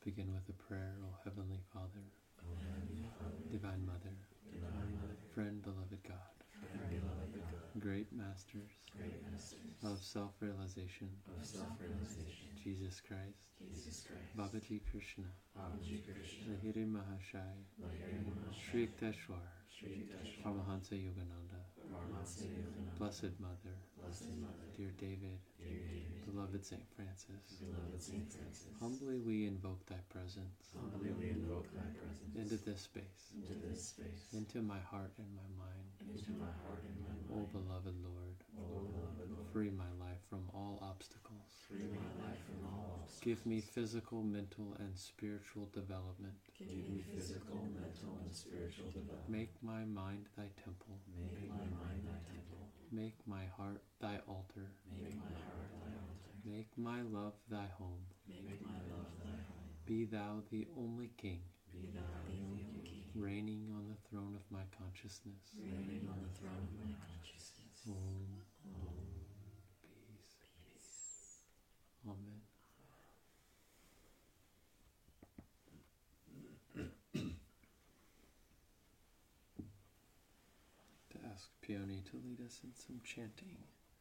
begin with a prayer. O Heavenly Father, Divine Mother, Friend, beloved God, great masters of self-realization, Jesus Christ, Babaji Krishna, Lahiri Mahashai, Shri Yukteswar, Paramahansa Yogananda, Blessed Mother, dear David, beloved Saint Francis, humbly we invoke thy presence into this space, into my heart and my mind. O beloved Lord, free my life from all obstacles. Give me physical, mental, and spiritual development. Make my mind thy temple. Make my heart thy altar. Make my love thy home. Be thou the only King, reigning on the throne of my consciousness. Om. Peace. Amen. To ask Peony to lead us in some chanting.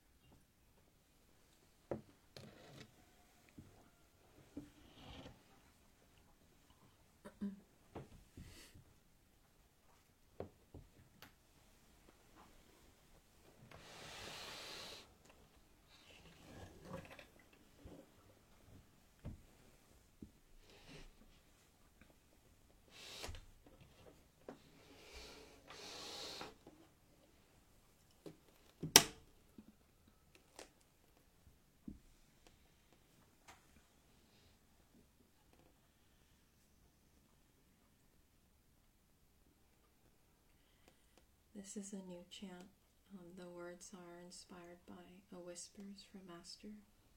This is a new chant. The words are inspired by a Whispers from Master.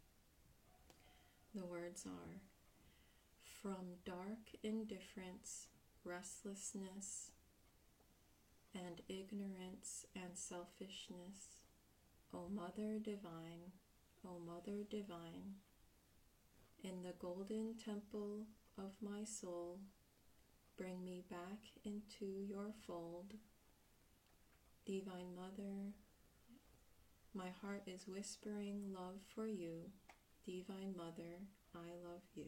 The words are: from dark indifference, restlessness, and ignorance and selfishness, O Mother Divine, O Mother Divine, in the golden temple of my soul, bring me back into your fold. Divine Mother, my heart is whispering love for you. Divine Mother, I love you.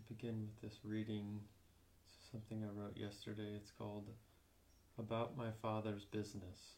begin with this reading. It's something I wrote yesterday. It's called About My Father's Business.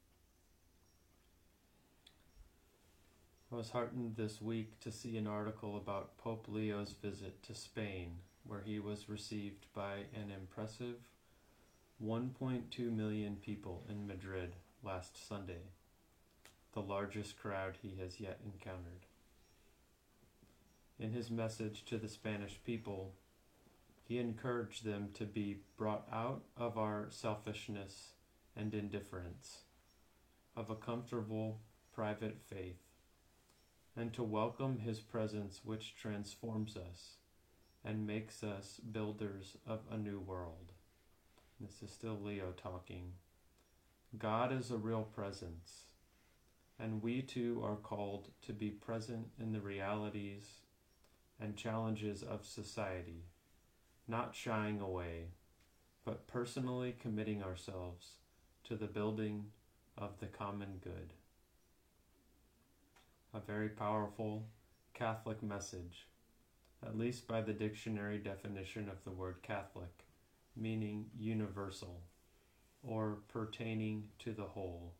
I was heartened this week to see an article about Pope Leo's visit to Spain, where he was received by an impressive 1.2 million people in Madrid last Sunday, the largest crowd he has yet encountered. In his message to the Spanish people, he encouraged them to be brought out of our selfishness and indifference, of a comfortable private faith, and to welcome his presence, which transforms us and makes us builders of a new world. This is still Leo talking. God is a real presence, and we too are called to be present in the realities and challenges of society, not shying away, but personally committing ourselves to the building of the common good. A very powerful Catholic message, at least by the dictionary definition of the word Catholic, meaning universal or pertaining to the whole.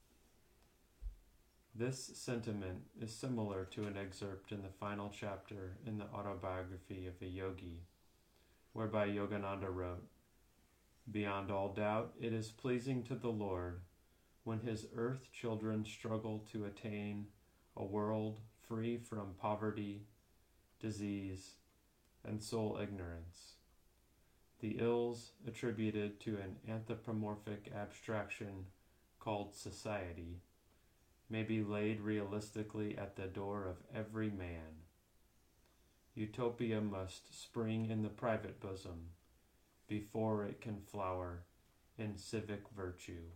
This sentiment is similar to an excerpt in the final chapter in the autobiography of a yogi, whereby Yogananda wrote, "Beyond all doubt, it is pleasing to the Lord when his earth children struggle to attain a world free from poverty, disease, and soul ignorance. The ills attributed to an anthropomorphic abstraction called society may be laid realistically at the door of every man. Utopia must spring in the private bosom before it can flower in civic virtue."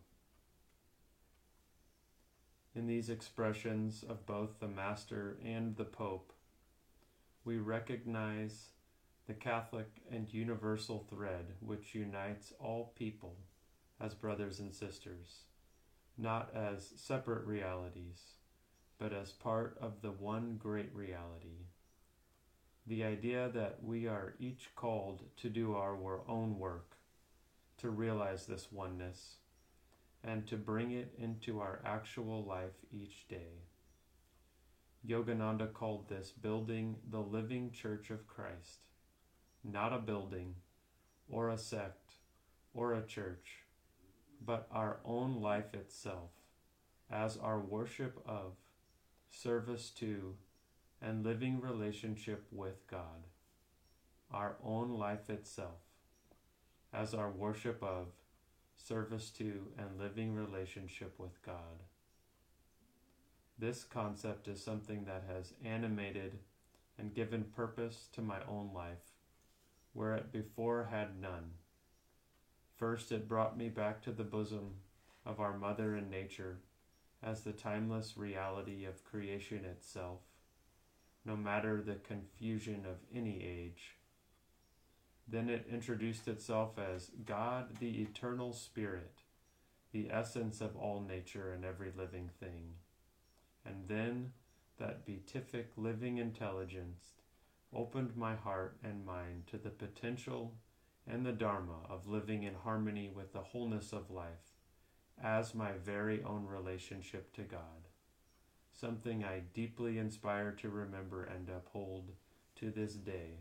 In these expressions of both the Master and the Pope, we recognize the Catholic and universal thread which unites all people as brothers and sisters, not as separate realities, but as part of the one great reality. The idea that we are each called to do our own work, to realize this oneness, and to bring it into our actual life each day. Yogananda called this building the living Church of Christ, not a building, or a sect, or a church, but our own life itself, as our worship of, service to, and living relationship with God. Our own life itself, as our worship of, service to, and living relationship with God. This concept is something that has animated and given purpose to my own life, where it before had none. First, it brought me back to the bosom of our Mother in nature as the timeless reality of creation itself, no matter the confusion of any age. Then it introduced itself as God, the eternal Spirit, the essence of all nature and every living thing. And then that beatific living intelligence opened my heart and mind to the potential and the Dharma of living in harmony with the wholeness of life as my very own relationship to God, something I deeply inspire to remember and uphold to this day.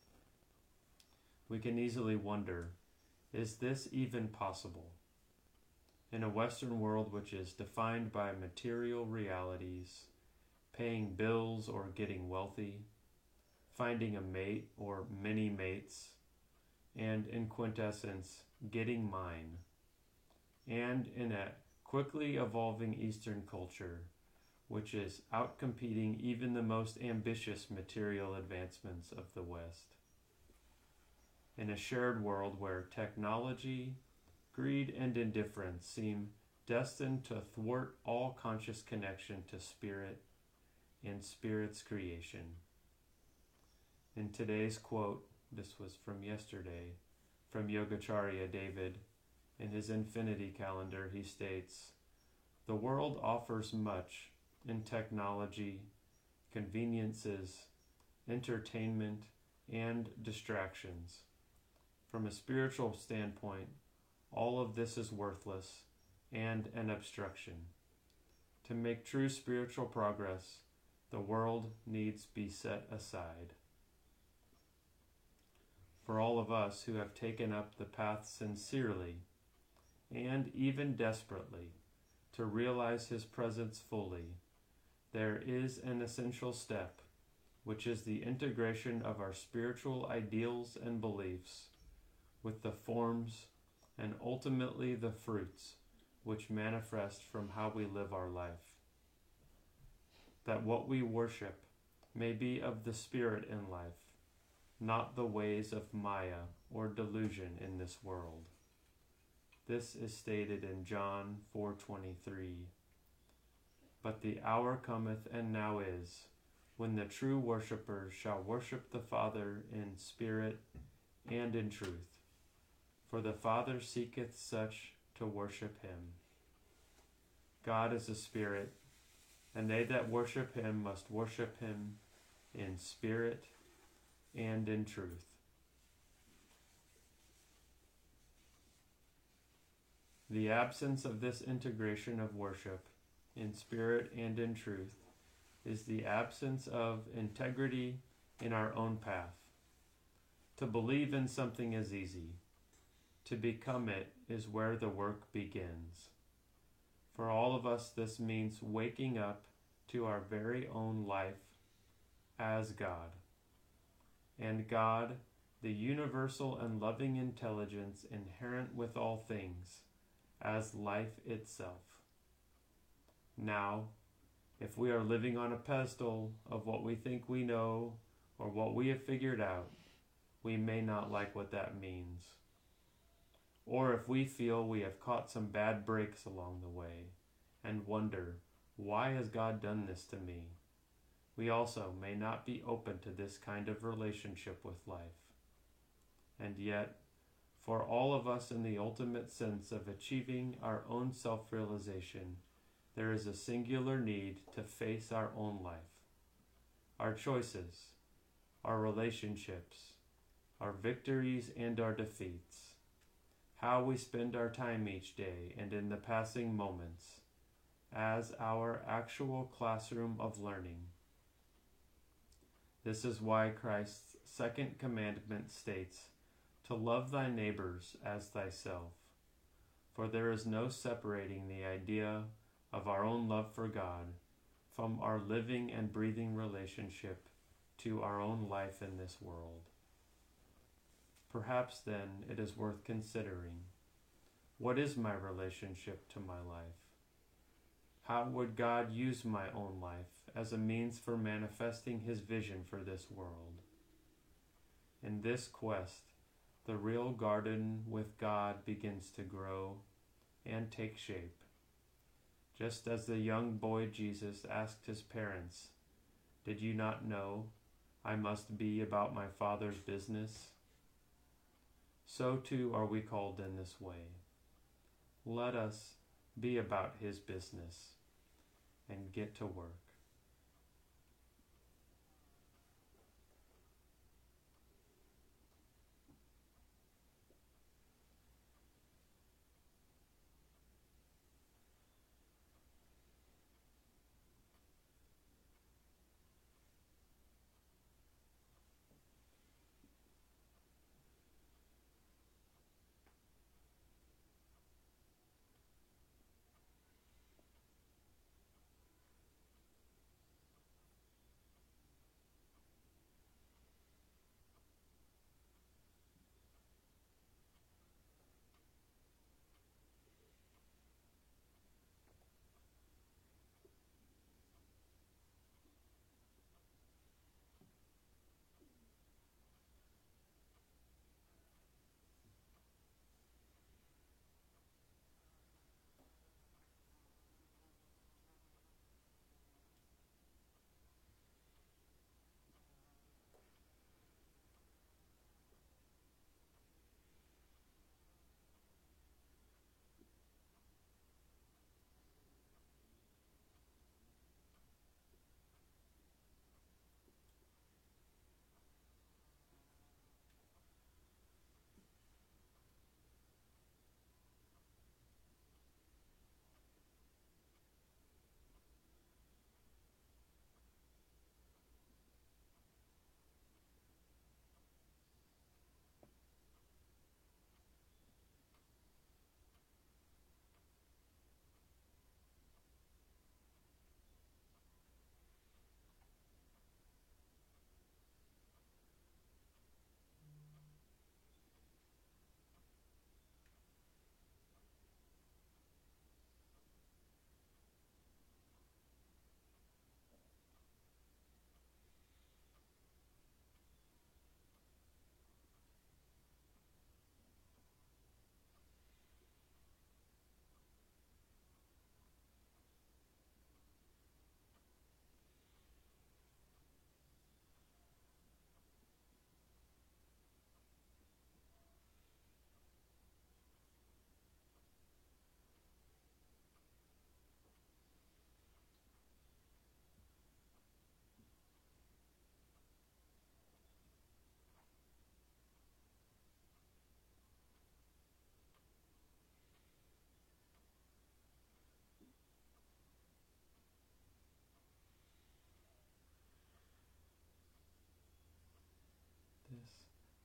We can easily wonder, is this even possible? In a Western world which is defined by material realities, paying bills or getting wealthy, finding a mate or many mates, and in quintessence, getting mine, and in a quickly evolving Eastern culture, which is outcompeting even the most ambitious material advancements of the West. In a shared world where technology, greed, and indifference seem destined to thwart all conscious connection to spirit and spirit's creation. In today's quote, this was from yesterday, from Yogacharya David, in his Infinity Calendar, he states, "The world offers much in technology, conveniences, entertainment, and distractions. From a spiritual standpoint, all of this is worthless and an obstruction. To make true spiritual progress, the world needs be set aside. For all of us who have taken up the path sincerely and even desperately to realize His presence fully, there is an essential step, which is the integration of our spiritual ideals and beliefs with the forms and ultimately the fruits which manifest from how we live our life. That what we worship may be of the Spirit in life, not the ways of Maya or delusion in this world. This is stated in John 4:23. But the hour cometh, and now is, when the true worshippers shall worship the Father in spirit and in truth. For the Father seeketh such to worship Him. God is a spirit, and they that worship Him must worship Him in spirit and in truth. The absence of this integration of worship in spirit and in truth is the absence of integrity in our own path. To believe in something is easy. To become it is where the work begins. For all of us, this means waking up to our very own life as God. And God, the universal and loving intelligence inherent with all things, as life itself. Now, if we are living on a pedestal of what we think we know or what we have figured out, we may not like what that means. Or if we feel we have caught some bad breaks along the way and wonder, why has God done this to me? We also may not be open to this kind of relationship with life. And yet, for all of us in the ultimate sense of achieving our own self-realization, there is a singular need to face our own life, our choices, our relationships, our victories and our defeats, how we spend our time each day and in the passing moments, as our actual classroom of learning. This is why Christ's second commandment states, to love thy neighbors as thyself. For there is no separating the idea of our own love for God from our living and breathing relationship to our own life in this world. Perhaps then it is worth considering, what is my relationship to my life? How would God use my own life as a means for manifesting His vision for this world? In this quest, the real garden with God begins to grow and take shape. Just as the young boy Jesus asked his parents, "Did you not know I must be about my Father's business?" So too are we called in this way. Let us be about His business and get to work.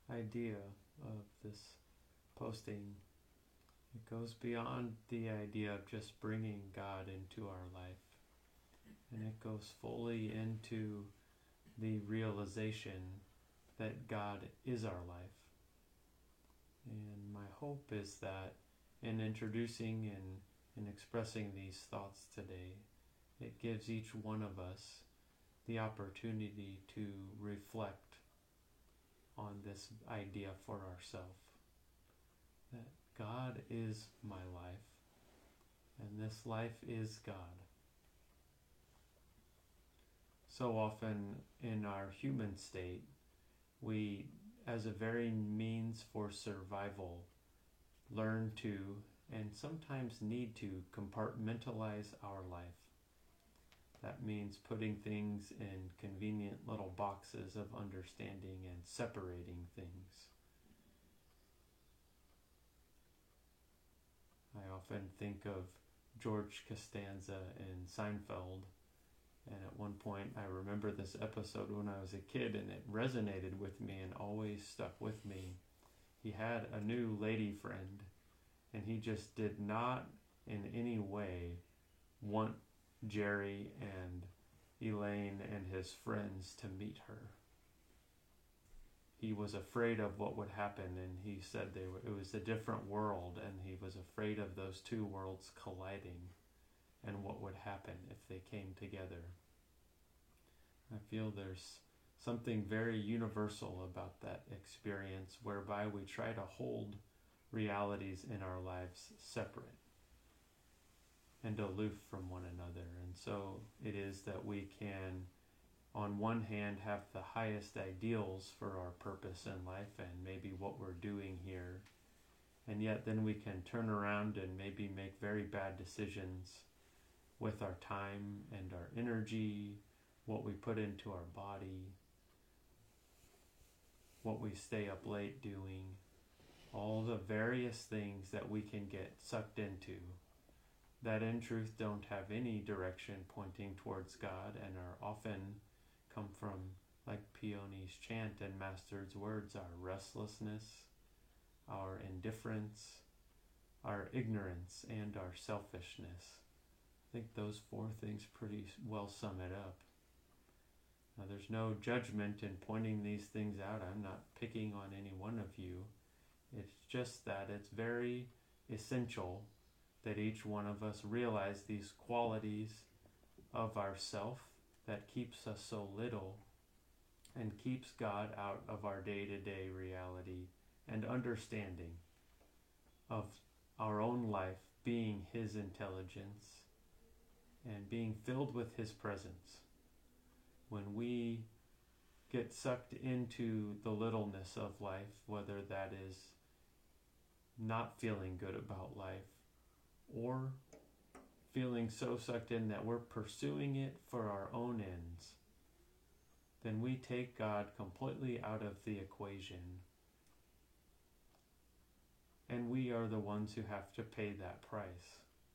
idea of this posting. It goes beyond the idea of just bringing God into our life, and it goes fully into the realization that God is our life. And my hope is that in introducing and expressing these thoughts today, it gives each one of us the opportunity to reflect on this idea for ourselves. That God is my life, and this life is God. So often in our human state, we, as a very means for survival, learn to and sometimes need to compartmentalize our life. That means putting things in convenient little boxes of understanding and separating things. I often think of George Costanza in Seinfeld, and at one point I remember this episode when I was a kid, and it resonated with me and always stuck with me. He had a new lady friend, and he just did not in any way want Jerry and Elaine and his friends to meet her. He was afraid of what would happen, and he said it was a different world, and he was afraid of those two worlds colliding and what would happen if they came together. I feel there's something very universal about that experience, whereby we try to hold realities in our lives separate and aloof from one another. And so it is that we can, on one hand, have the highest ideals for our purpose in life and maybe what we're doing here, and yet then we can turn around and maybe make very bad decisions with our time and our energy, what we put into our body, what we stay up late doing, all the various things that we can get sucked into that in truth don't have any direction pointing towards God, and are often come from, like Peony's chant and Master's words, our restlessness, our indifference, our ignorance, and our selfishness. I think those four things pretty well sum it up. Now, there's no judgment in pointing these things out. I'm not picking on any one of you. It's just that it's very essential that each one of us realize these qualities of ourself that keeps us so little and keeps God out of our day-to-day reality and understanding of our own life being His intelligence and being filled with His presence. When we get sucked into the littleness of life, whether that is not feeling good about life or feeling so sucked in that we're pursuing it for our own ends, then we take God completely out of the equation, and we are the ones who have to pay that price.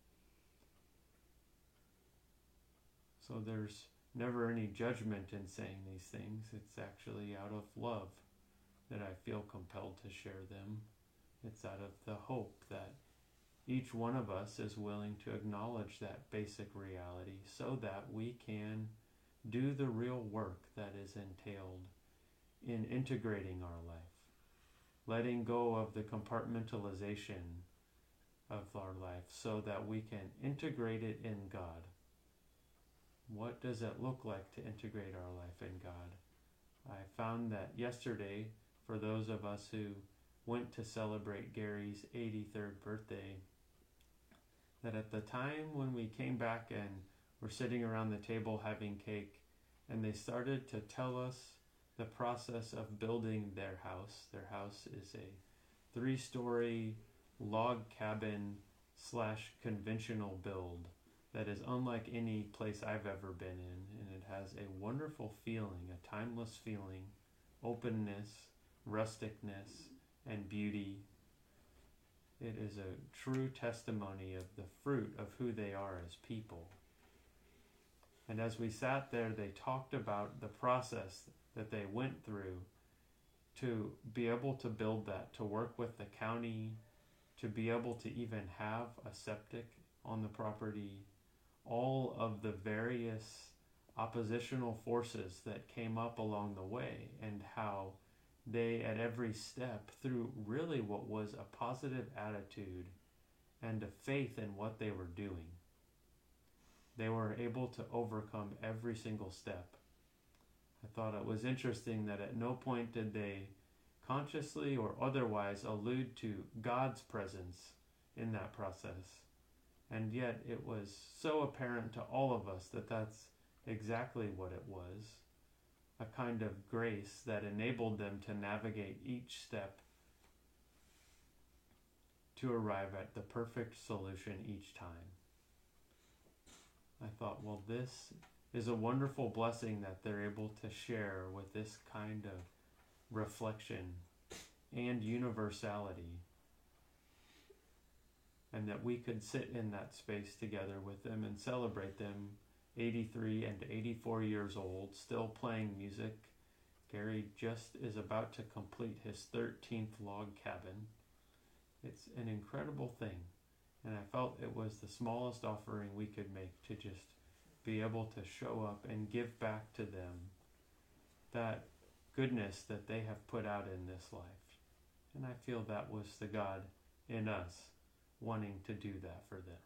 So there's never any judgment in saying these things. It's actually out of love that I feel compelled to share them. It's out of the hope that each one of us is willing to acknowledge that basic reality so that we can do the real work that is entailed in integrating our life, letting go of the compartmentalization of our life so that we can integrate it in God. What does it look like to integrate our life in God? I found that yesterday, for those of us who went to celebrate Gary's 83rd birthday, that at the time when we came back and were sitting around the table having cake, and they started to tell us the process of building their house. Their house is a 3-story log cabin / conventional build that is unlike any place I've ever been in, and it has a wonderful feeling, a timeless feeling, openness, rusticness, and beauty. It is a true testimony of the fruit of who they are as people. And as we sat there, they talked about the process that they went through to be able to build that, to work with the county, to be able to even have a septic on the property, all of the various oppositional forces that came up along the way, and how they at every step, through really what was a positive attitude and a faith in what they were doing, they were able to overcome every single step. I thought it was interesting that at no point did they consciously or otherwise allude to God's presence in that process. And yet it was so apparent to all of us that that's exactly what it was. A kind of grace that enabled them to navigate each step to arrive at the perfect solution each time. I thought, well, this is a wonderful blessing that they're able to share with this kind of reflection and universality, and that we could sit in that space together with them and celebrate them 83 and 84 years old, still playing music. Gary just is about to complete his 13th log cabin. It's an incredible thing, and I felt it was the smallest offering we could make to just be able to show up and give back to them that goodness that they have put out in this life. And I feel that was the God in us wanting to do that for them.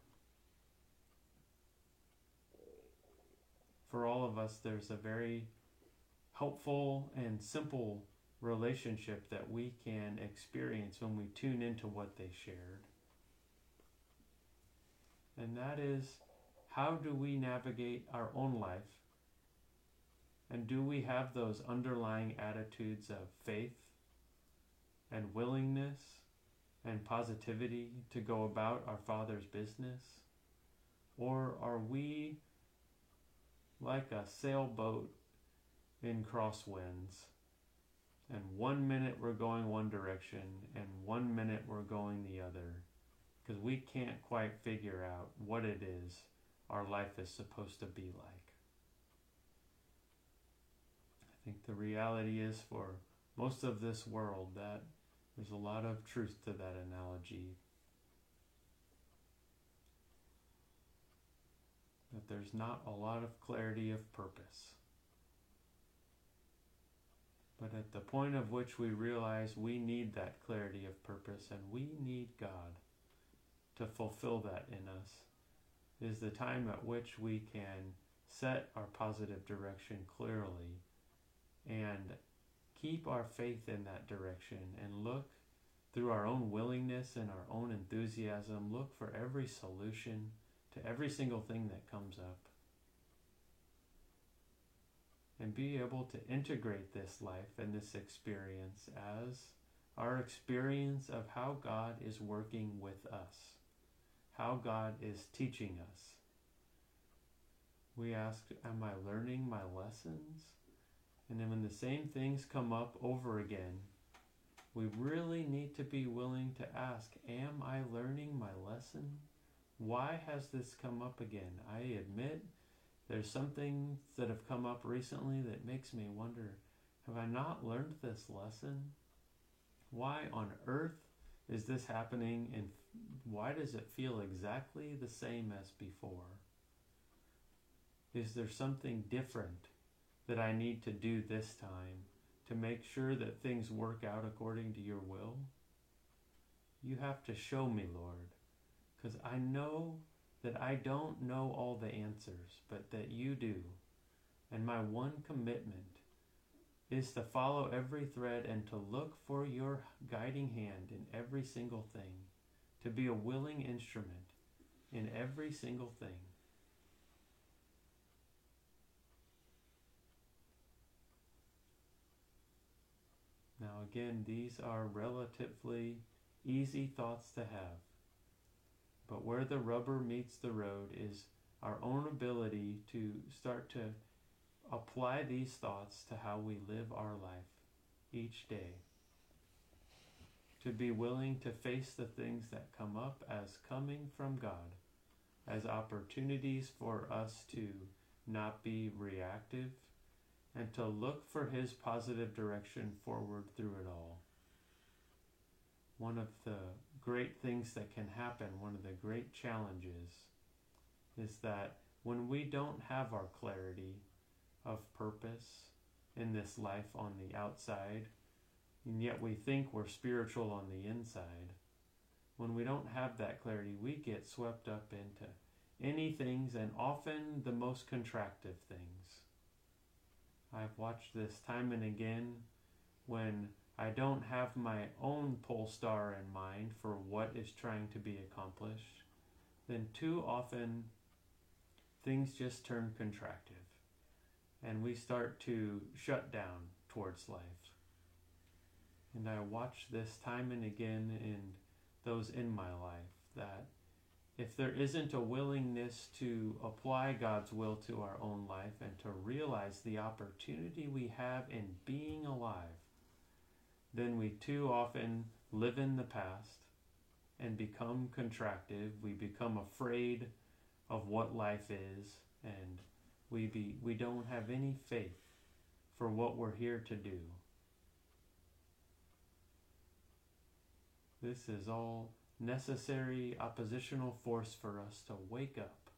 For all of us, there's a very helpful and simple relationship that we can experience when we tune into what they shared. And that is, how do we navigate our own life? And do we have those underlying attitudes of faith and willingness and positivity to go about our Father's business? Or are we like a sailboat in crosswinds, and 1 minute we're going one direction and 1 minute we're going the other, because we can't quite figure out what it is our life is supposed to be like? I think the reality is, for most of this world, that there's a lot of truth to that analogy. That there's not a lot of clarity of purpose. But at the point of which we realize we need that clarity of purpose and we need God to fulfill that in us, is the time at which we can set our positive direction clearly and keep our faith in that direction, and look through our own willingness and our own enthusiasm, look for every solution to every single thing that comes up, and be able to integrate this life and this experience as our experience of how God is working with us, how God is teaching us. We ask, am I learning my lessons? And then when the same things come up over again, we really need to be willing to ask, am I learning my lesson? Why has this come up again? I admit there's some things that have come up recently that makes me wonder, have I not learned this lesson? Why on earth is this happening, and why does it feel exactly the same as before? Is there something different that I need to do this time to make sure that things work out according to your will? You have to show me, Lord, because I know that I don't know all the answers, but that you do. And my one commitment is to follow every thread and to look for your guiding hand in every single thing, to be a willing instrument in every single thing. Now again, these are relatively easy thoughts to have, but where the rubber meets the road is our own ability to start to apply these thoughts to how we live our life each day. To be willing to face the things that come up as coming from God, as opportunities for us to not be reactive and to look for His positive direction forward through it all. One of the great things that can happen, one of the great challenges, is that when we don't have our clarity of purpose in this life on the outside, and yet we think we're spiritual on the inside, when we don't have that clarity, we get swept up into any things, and often the most contractive things. I've watched this time and again when I don't have my own pole star in mind for what is trying to be accomplished, then too often things just turn contractive and we start to shut down towards life. And I watch this time and again in those in my life, that if there isn't a willingness to apply God's will to our own life and to realize the opportunity we have in being alive, then we too often live in the past and become contractive. We become afraid of what life is, and we don't have any faith for what we're here to do. This is all necessary oppositional force for us to wake up.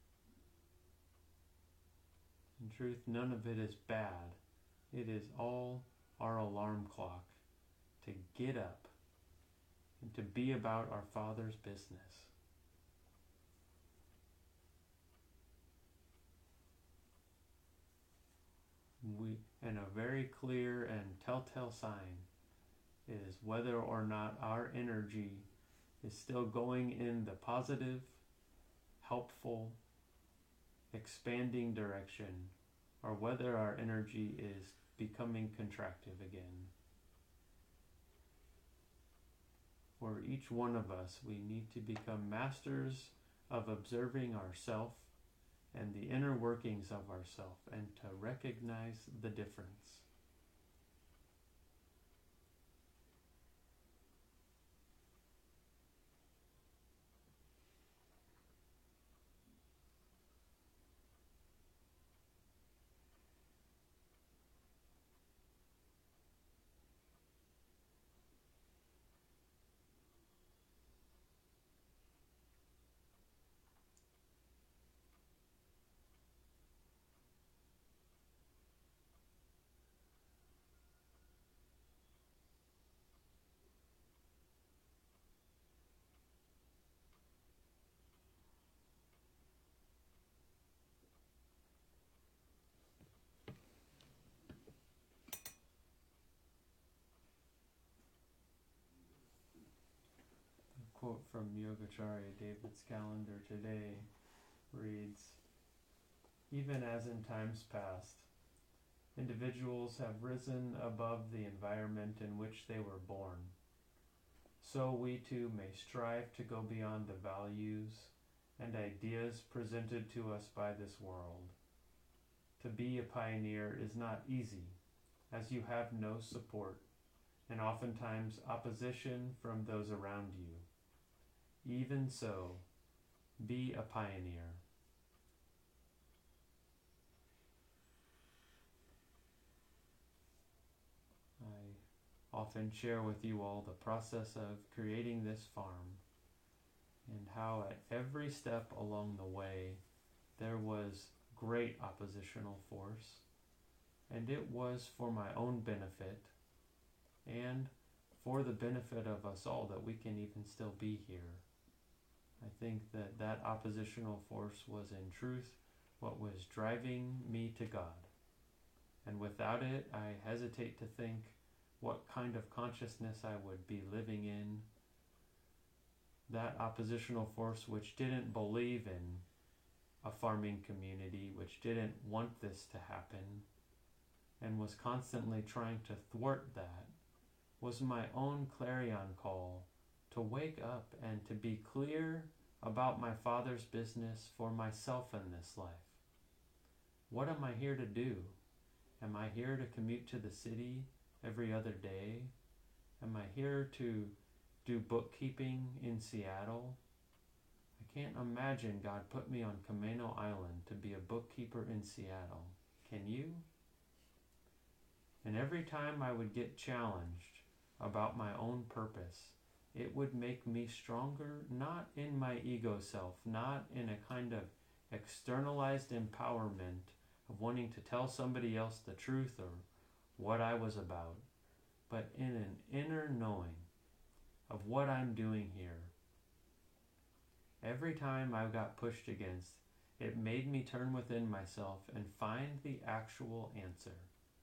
In truth, none of it is bad. It is all our alarm clock to get up and to be about our Father's business. And a very clear and telltale sign is whether or not our energy is still going in the positive, helpful, expanding direction, or whether our energy is becoming contractive again. For each one of us, we need to become masters of observing ourself and the inner workings of ourself, and to recognize the difference. Quote from Yogacharya David's calendar today reads, "Even as in times past, individuals have risen above the environment in which they were born, so we too may strive to go beyond the values and ideas presented to us by this world. To be a pioneer is not easy, as you have no support, and oftentimes opposition from those around you. Even so, be a pioneer." I often share with you all the process of creating this farm, and how at every step along the way there was great oppositional force, and it was for my own benefit and for the benefit of us all that we can even still be here. I think that oppositional force was in truth what was driving me to God. And without it, I hesitate to think what kind of consciousness I would be living in. That oppositional force which didn't believe in a farming community, which didn't want this to happen, and was constantly trying to thwart that, was my own clarion call to wake up and to be clear about my Father's business for myself in this life. What am I here to do? Am I here to commute to the city every other day? Am I here to do bookkeeping in Seattle? I can't imagine God put me on Camano Island to be a bookkeeper in Seattle. Can you? And every time I would get challenged about my own purpose, it would make me stronger, not in my ego self, not in a kind of externalized empowerment of wanting to tell somebody else the truth or what I was about, but in an inner knowing of what I'm doing here. Every time I got pushed against, it made me turn within myself and find the actual answer.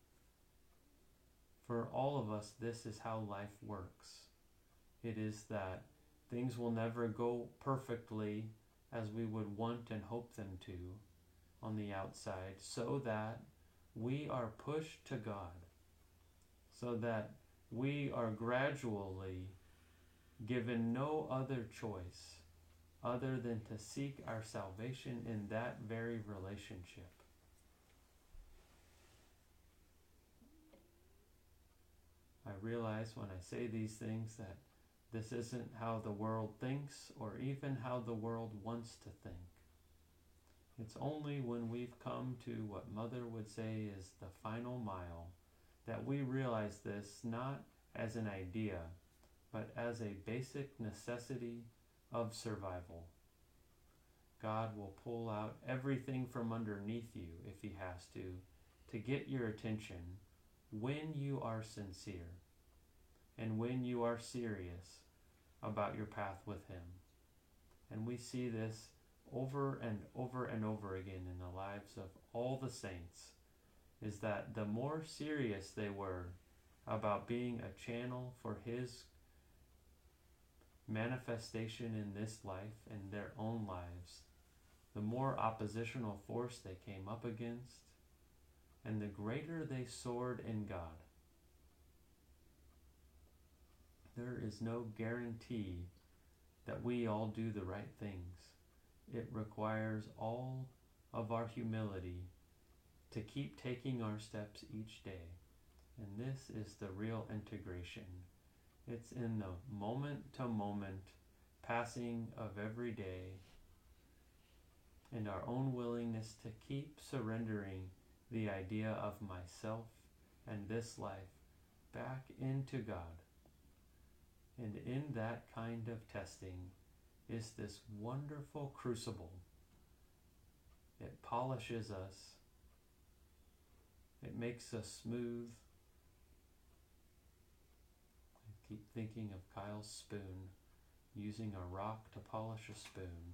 For all of us, this is how life works. It is that things will never go perfectly as we would want and hope them to on the outside, so that we are pushed to God, so that we are gradually given no other choice other than to seek our salvation in that very relationship. I realize when I say these things that this isn't how the world thinks or even how the world wants to think. It's only when we've come to what Mother would say is the final mile that we realize this not as an idea, but as a basic necessity of survival. God will pull out everything from underneath you, if He has to get your attention when you are sincere and when you are serious about your path with Him. And we see this over and over and over again in the lives of all the saints, is that the more serious they were about being a channel for His manifestation in this life and their own lives, the more oppositional force they came up against, and the greater they soared in God. There is no guarantee that we all do the right things. It requires all of our humility to keep taking our steps each day. And this is the real integration. It's in the moment-to-moment passing of every day and our own willingness to keep surrendering the idea of myself and this life back into God. And in that kind of testing is this wonderful crucible. It polishes us. It makes us smooth. I keep thinking of Kyle's spoon, using a rock to polish a spoon.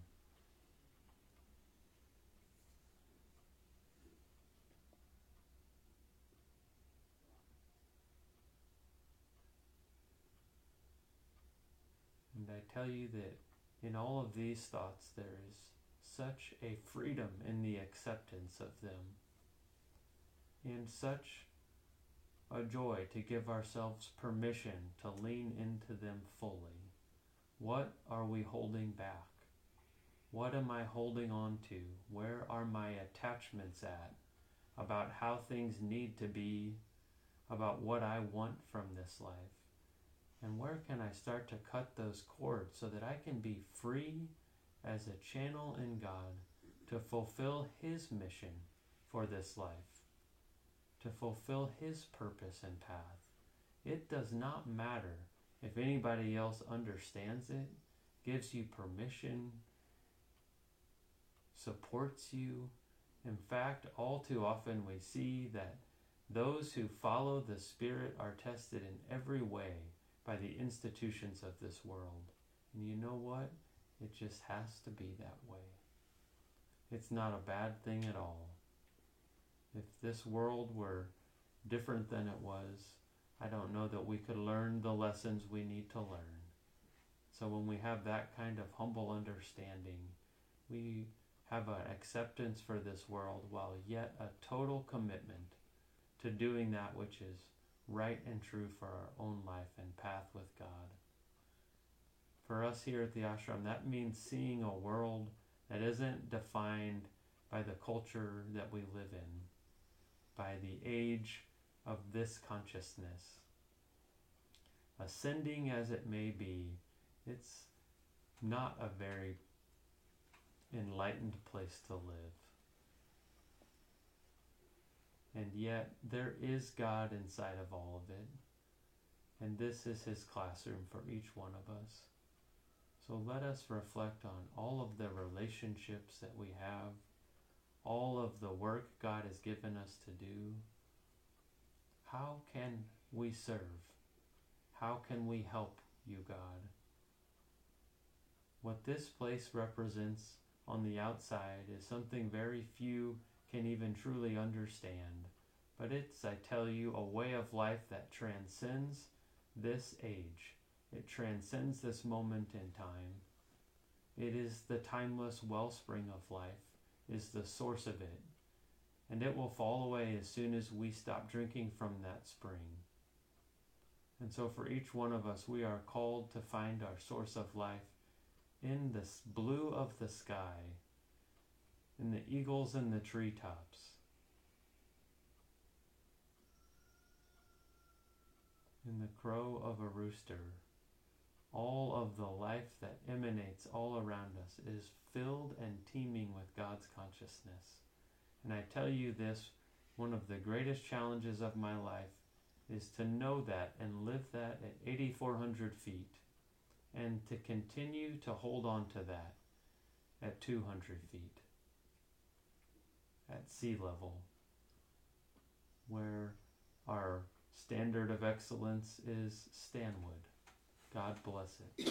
And I tell you that in all of these thoughts there is such a freedom in the acceptance of them, and such a joy to give ourselves permission to lean into them fully. What are we holding back? What am I holding on to? Where are my attachments at about how things need to be, about what I want from this life? And where can I start to cut those cords so that I can be free as a channel in God to fulfill His mission for this life, to fulfill His purpose and path? It does not matter if anybody else understands it, gives you permission, supports you. In fact, all too often we see that those who follow the Spirit are tested in every way by the institutions of this world. And you know what? It just has to be that way. It's not a bad thing at all. If this world were different than it was, I don't know that we could learn the lessons we need to learn. So when we have that kind of humble understanding, we have an acceptance for this world while yet a total commitment to doing that which is right and true for our own life and path with God. For us here at the ashram, that means seeing a world that isn't defined by the culture that we live in, by the age of this consciousness. Ascending as it may be, it's not a very enlightened place to live. And yet there is God inside of all of it. And this is his classroom for each one of us. So let us reflect on all of the relationships that we have, all of the work God has given us to do. How can we serve? How can we help you, God? What this place represents on the outside is something very few can even truly understand. But it's, I tell you, a way of life that transcends this age. It transcends this moment in time. It is the timeless wellspring of life, is the source of it. And it will fall away as soon as we stop drinking from that spring. And so for each one of us, we are called to find our source of life in the blue of the sky, in the eagles in the treetops, in the crow of a rooster. All of the life that emanates all around us is filled and teeming with God's consciousness. And I tell you this, one of the greatest challenges of my life is to know that and live that at 8,400 feet, and to continue to hold on to that at 200 feet, at sea level, where our standard of excellence is Stanwood. God bless it.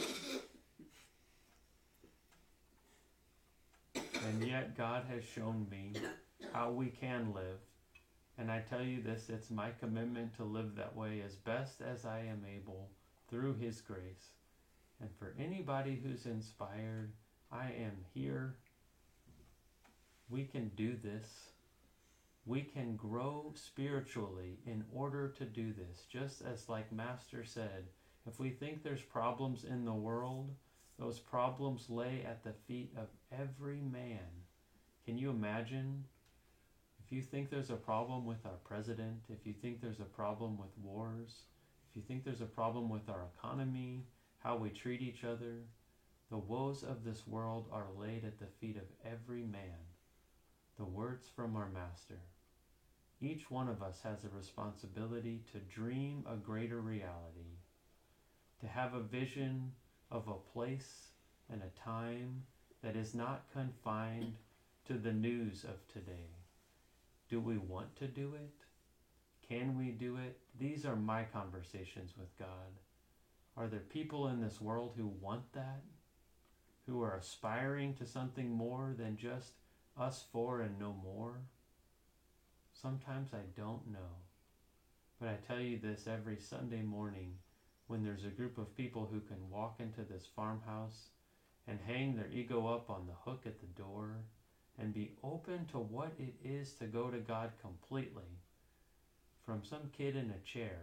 And yet God has shown me how we can live. And I tell you this, it's my commitment to live that way as best as I am able through his grace. And for anybody who's inspired, I am here. We can do this. We can grow spiritually in order to do this. Just as like Master said, if we think there's problems in the world, those problems lay at the feet of every man. Can you imagine? If you think there's a problem with our president, if you think there's a problem with wars, if you think there's a problem with our economy, how we treat each other, the woes of this world are laid at the feet of every man. The words from our Master. Each one of us has a responsibility to dream a greater reality, to have a vision of a place and a time that is not confined to the news of today. Do we want to do it? Can we do it? These are my conversations with God. Are there people in this world who want that? Who are aspiring to something more than just us four and no more? Sometimes I don't know. But I tell you this, every Sunday morning, when there's a group of people who can walk into this farmhouse and hang their ego up on the hook at the door and be open to what it is to go to God completely, from some kid in a chair,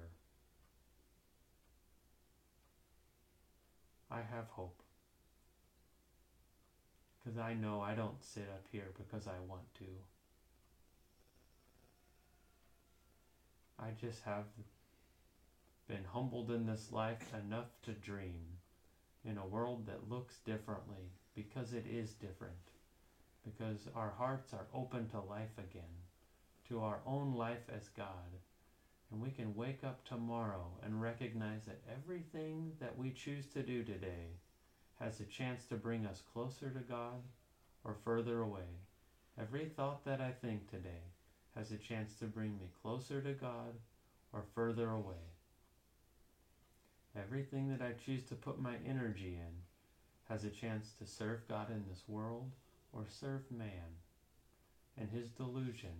I have hope. Because I know I don't sit up here because I want to. I just have been humbled in this life enough to dream in a world that looks differently, because it is different. Because our hearts are open to life again, to our own life as God. And we can wake up tomorrow and recognize that everything that we choose to do today has a chance to bring us closer to God or further away. Every thought that I think today has a chance to bring me closer to God or further away. Everything that I choose to put my energy in has a chance to serve God in this world or serve man and his delusion.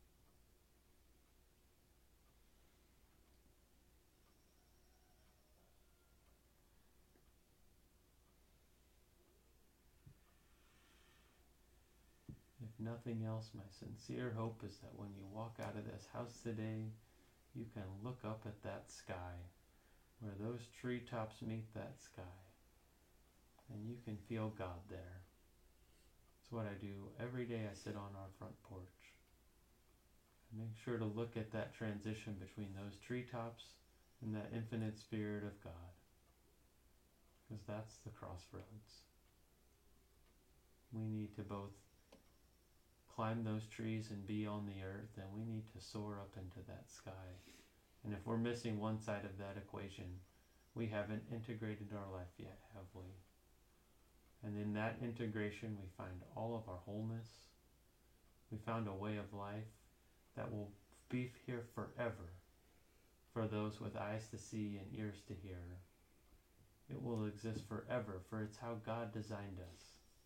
If nothing else, my sincere hope is that when you walk out of this house today, you can look up at that sky, where those treetops meet that sky, and you can feel God there. It's what I do every day. I sit on our front porch. I make sure to look at that transition between those treetops and that infinite Spirit of God, because that's the crossroads. We need to both climb those trees and be on the earth, then we need to soar up into that sky. And if we're missing one side of that equation, we haven't integrated our life yet, have we? And in that integration, we find all of our wholeness. We found a way of life that will be here forever for those with eyes to see and ears to hear. It will exist forever, for it's how God designed us.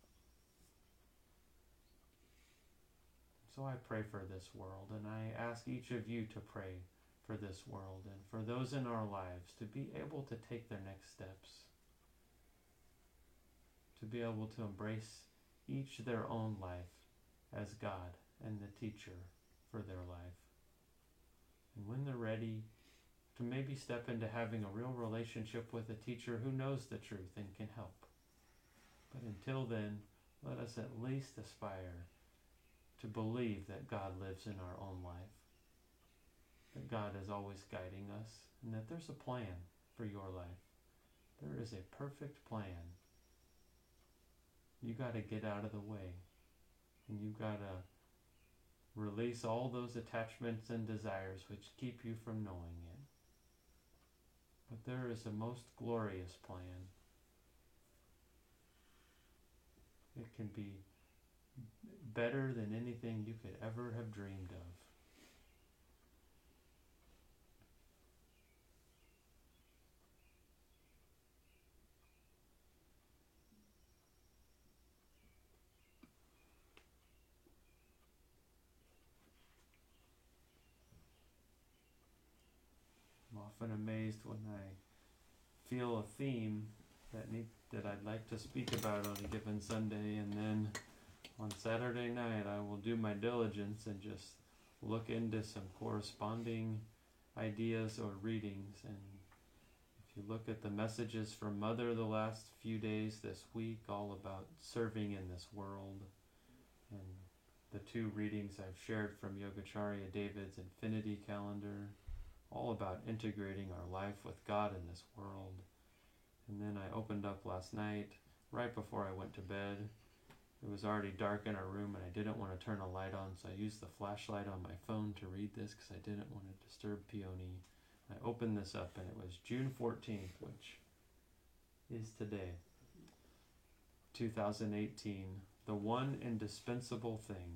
So I pray for this world, and I ask each of you to pray for this world and for those in our lives to be able to take their next steps, to be able to embrace each their own life as God and the teacher for their life. And when they're ready, to maybe step into having a real relationship with a teacher who knows the truth and can help. But until then, let us at least aspire to believe that God lives in our own life, that God is always guiding us, and that there's a plan for your life. There is a perfect plan. You got to get out of the way, and you got to release all those attachments and desires which keep you from knowing it. But there is a most glorious plan. It can be better than anything you could ever have dreamed of. I'm often amazed when I feel a theme that I'd like to speak about on a given Sunday, and then on Saturday night I will do my diligence and just look into some corresponding ideas or readings. And if you look at the messages from Mother the last few days this week, all about serving in this world, and the two readings I've shared from Yogacharya David's Infinity Calendar, all about integrating our life with God in this world. And then I opened up last night, right before I went to bed. It was already dark in our room and I didn't want to turn a light on, so I used the flashlight on my phone to read this because I didn't want to disturb Peony. I opened this up and it was June 14th, which is today, 2018, the one indispensable thing.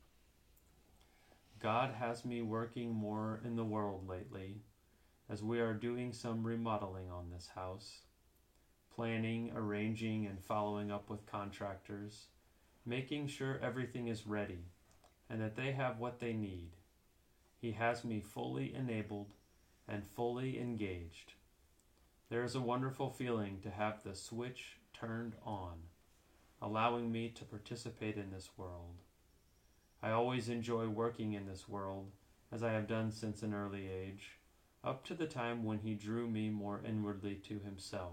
God has me working more in the world lately, as we are doing some remodeling on this house, planning, arranging, and following up with contractors, making sure everything is ready and that they have what they need. He has me fully enabled and fully engaged. There is a wonderful feeling to have the switch turned on, allowing me to participate in this world. I always enjoy working in this world, as I have done since an early age, up to the time when he drew me more inwardly to himself.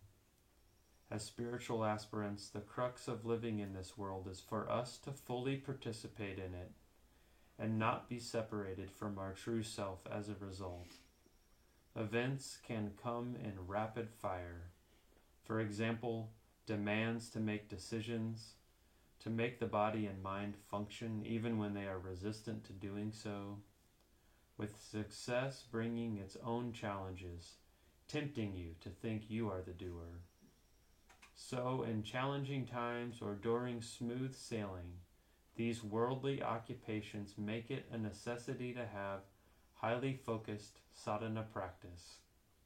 As spiritual aspirants, the crux of living in this world is for us to fully participate in it and not be separated from our true self as a result. Events can come in rapid fire. For example, demands to make decisions, to make the body and mind function even when they are resistant to doing so, with success bringing its own challenges, tempting you to think you are the doer. So, in challenging times or during smooth sailing, these worldly occupations make it a necessity to have highly focused sadhana practice.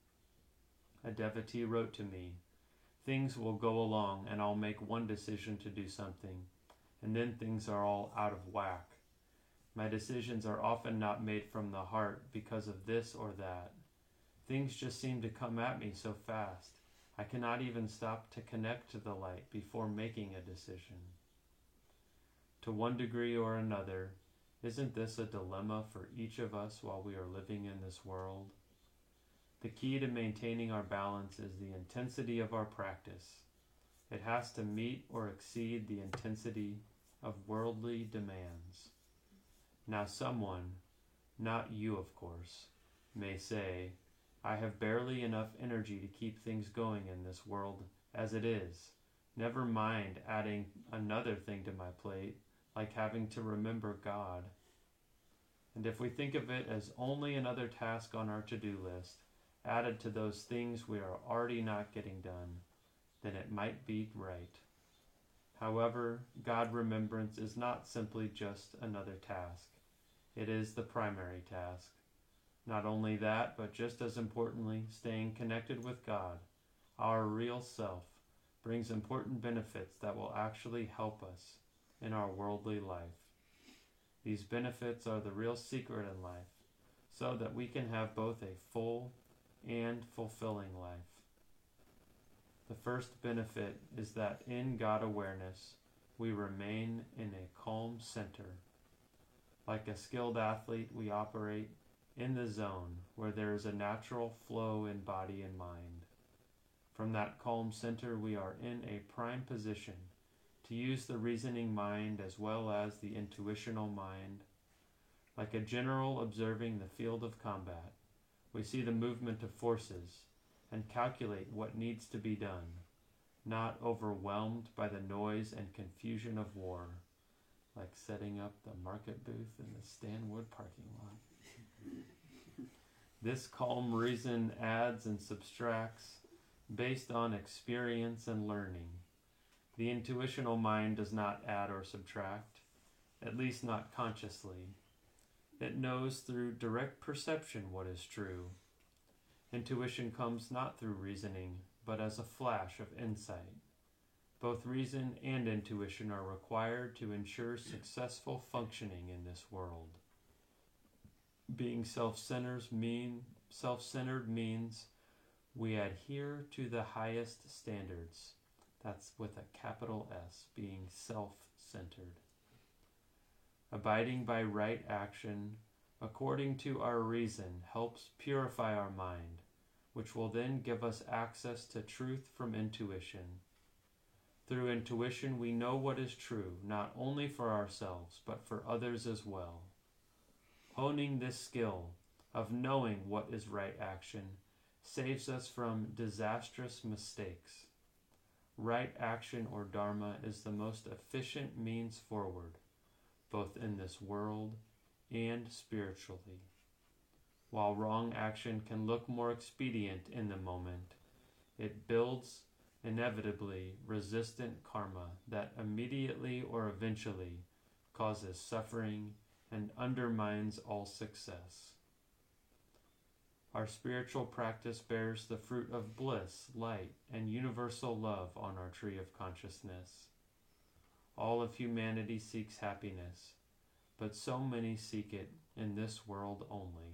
A devotee wrote to me, "Things will go along and I'll make one decision to do something, and then things are all out of whack. My decisions are often not made from the heart because of this or that. Things just seem to come at me so fast. I cannot even stop to connect to the light before making a decision." To one degree or another, isn't this a dilemma for each of us while we are living in this world? The key to maintaining our balance is the intensity of our practice. It has to meet or exceed the intensity of worldly demands. Now someone, not you of course, may say, "I have barely enough energy to keep things going in this world as it is. Never mind adding another thing to my plate like having to remember God. And if we think of it as only another task on our to-do list, added to those things we are already not getting done, then it might be right. However, God remembrance is not simply just another task. It is the primary task. Not only that, but just as importantly, staying connected with God, our real self, brings important benefits that will actually help us in our worldly life. These benefits are the real secret in life, so that we can have both a full and fulfilling life. The first benefit is that in God awareness, we remain in a calm center. Like a skilled athlete, we operate in the zone where there is a natural flow in body and mind. From that calm center, we are in a prime position to use the reasoning mind as well as the intuitional mind. Like a general observing the field of combat, we see the movement of forces and calculate what needs to be done, not overwhelmed by the noise and confusion of war, like setting up the market booth in the Stanwood parking lot. This calm reason adds and subtracts based on experience and learning. The intuitional mind does not add or subtract, at least not consciously. It knows through direct perception what is true. Intuition comes not through reasoning, but as a flash of insight. Both reason and intuition are required to ensure successful functioning in this world. Being self-centered means we adhere to the highest standards. That's with a capital S, being self-centered. Abiding by right action according to our reason helps purify our mind, which will then give us access to truth from intuition. Through intuition, we know what is true, not only for ourselves, but for others as well. Honing this skill of knowing what is right action saves us from disastrous mistakes. Right action or dharma is the most efficient means forward, both in this world and spiritually. While wrong action can look more expedient in the moment, it builds inevitably resistant karma that immediately or eventually causes suffering and undermines all success. Our spiritual practice bears the fruit of bliss, light, and universal love on our tree of consciousness. All of humanity seeks happiness, but so many seek it in this world only.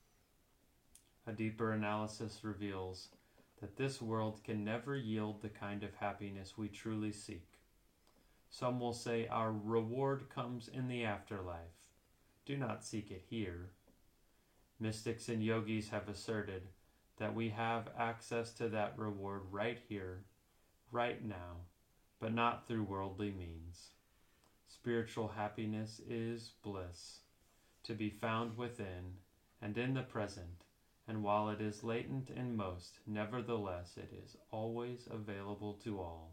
A deeper analysis reveals that this world can never yield the kind of happiness we truly seek. Some will say our reward comes in the afterlife. Do not seek it here. Mystics and yogis have asserted that we have access to that reward right here, right now, but not through worldly means. Spiritual happiness is bliss, to be found within and in the present, and while it is latent in most, nevertheless it is always available to all.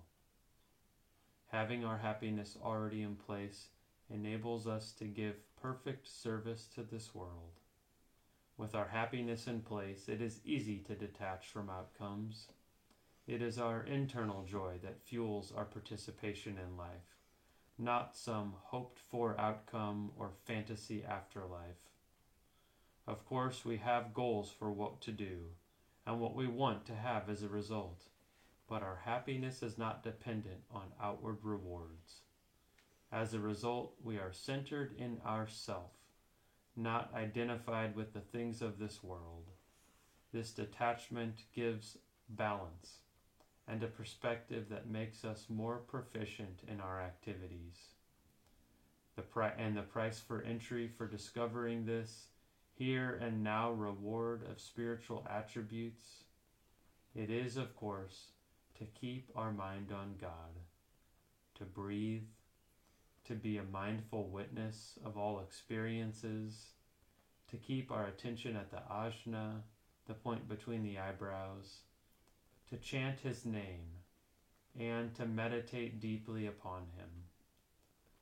Having our happiness already in place enables us to give perfect service to this world. With our happiness in place, it is easy to detach from outcomes. It is our internal joy that fuels our participation in life, not some hoped-for outcome or fantasy afterlife. Of course, we have goals for what to do and what we want to have as a result, but our happiness is not dependent on outward rewards. As a result, we are centered in ourself, not identified with the things of this world. This detachment gives balance and a perspective that makes us more proficient in our activities. The price for entry for discovering this here and now reward of spiritual attributes, it is, of course, to keep our mind on God, to breathe, to be a mindful witness of all experiences, to keep our attention at the ajna, the point between the eyebrows, to chant his name, and to meditate deeply upon him.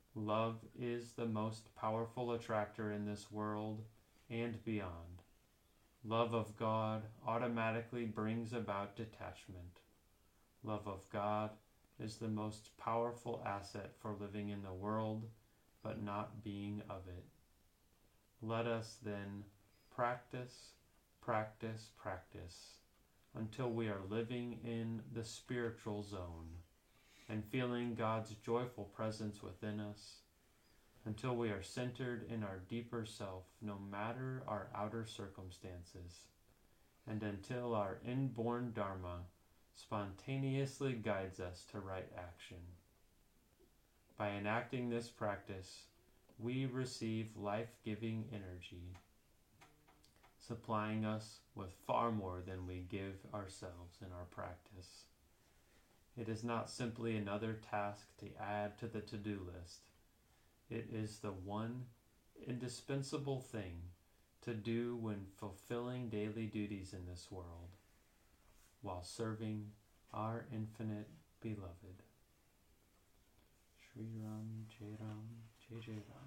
Love is the most powerful attractor in this world and beyond. Love of God automatically brings about detachment. Love of God is the most powerful asset for living in the world, but not being of it. Let us then practice, practice, practice, until we are living in the spiritual zone and feeling God's joyful presence within us, until we are centered in our deeper self, no matter our outer circumstances, and until our inborn Dharma spontaneously guides us to right action. By enacting this practice, we receive life-giving energy, supplying us with far more than we give ourselves in our practice. It is not simply another task to add to the to-do list. It is the one indispensable thing to do when fulfilling daily duties in this world, while serving our infinite beloved. Shri Ram, Jai Ram, Jai Jai Ram.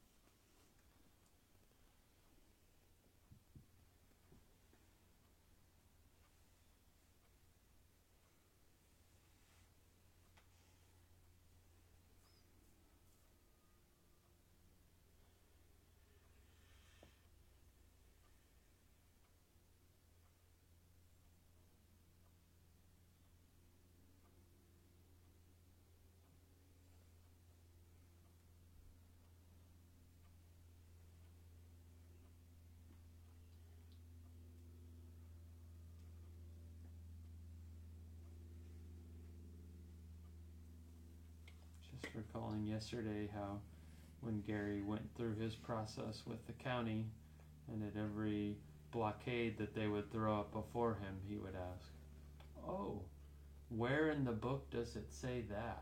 Just recalling yesterday how when Gary went through his process with the county, and at every blockade that they would throw up before him, he would ask, "Oh, where in the book does it say that?"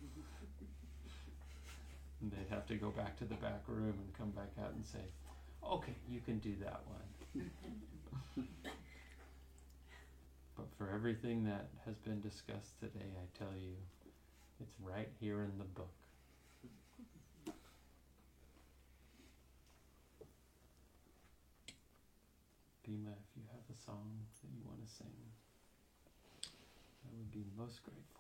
And they'd have to go back to the back room and come back out and say, "Okay, you can do that one." But for everything that has been discussed today, I tell you, it's right here in the book. Bhima, if you have a song that you want to sing, I would be most grateful.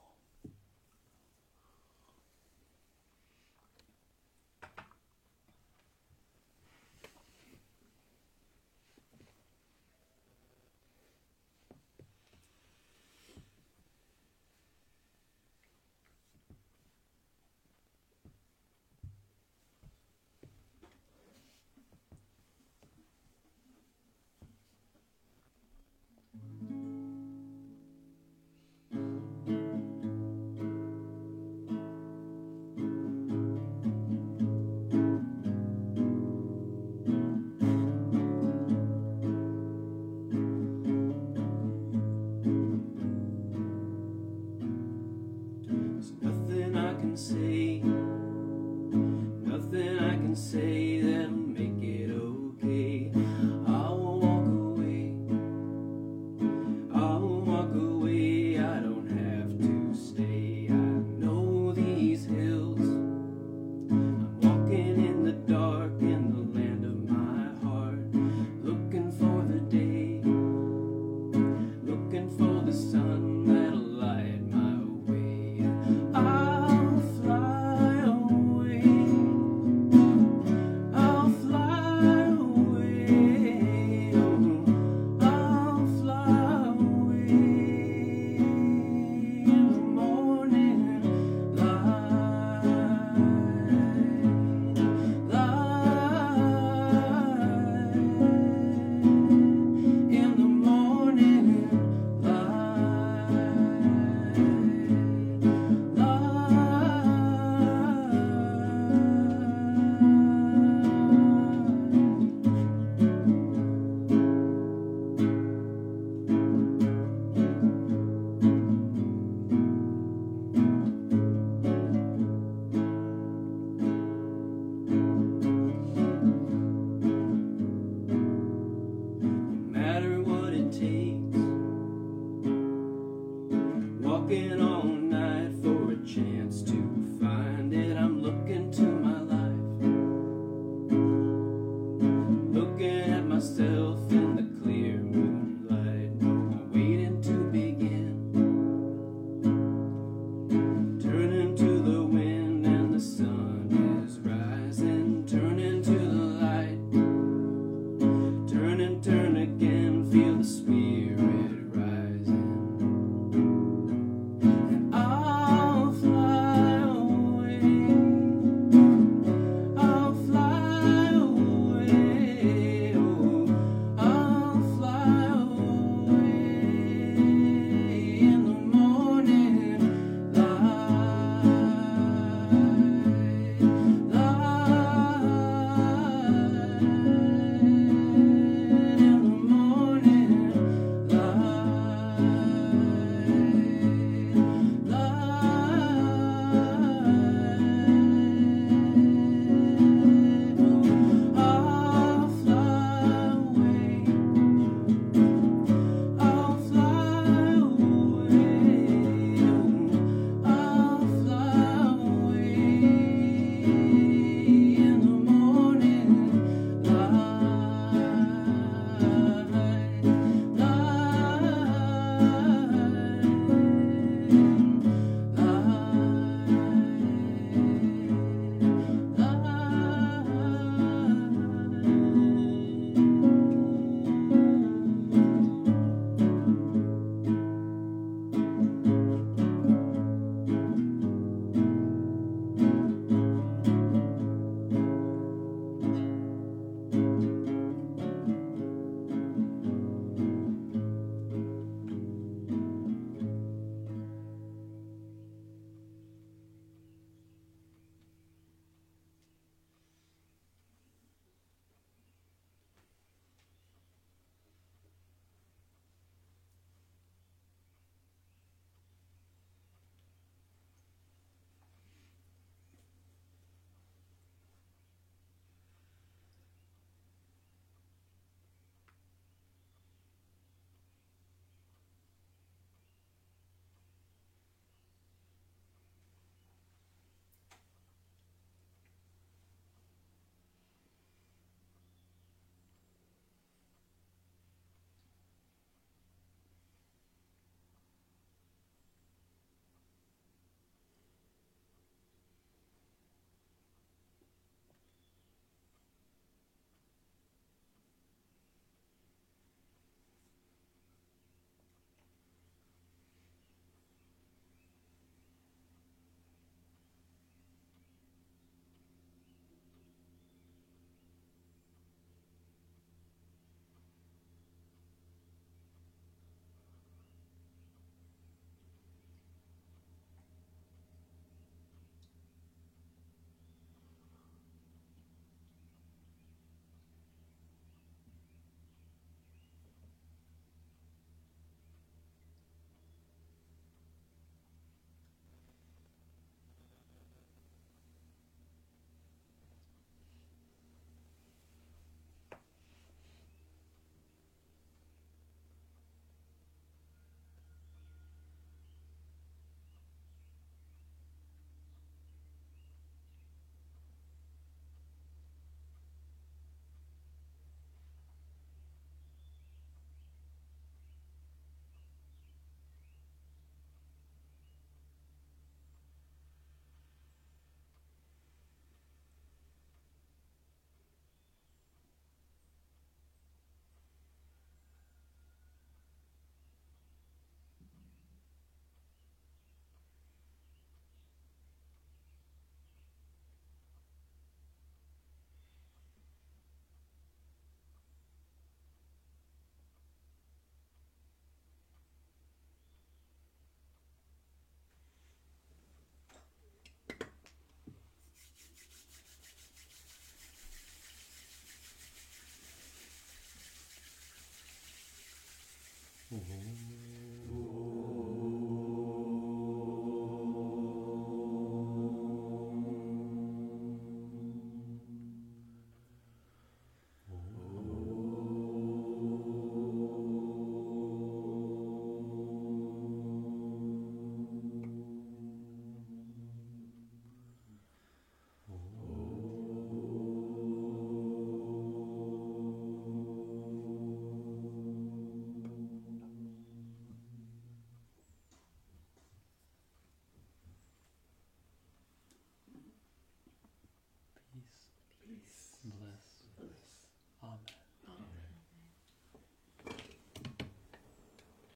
Say nothing I can say that'll make it okay. I'll walk away, I don't have to stay. I know these hills, I'm walking in the dark in the land of my heart, looking for the day, looking for the sun that'll light my way. I'll fly away, I'll fly away, I'll fly away in the morning light, in the morning no matter what it takes, walking on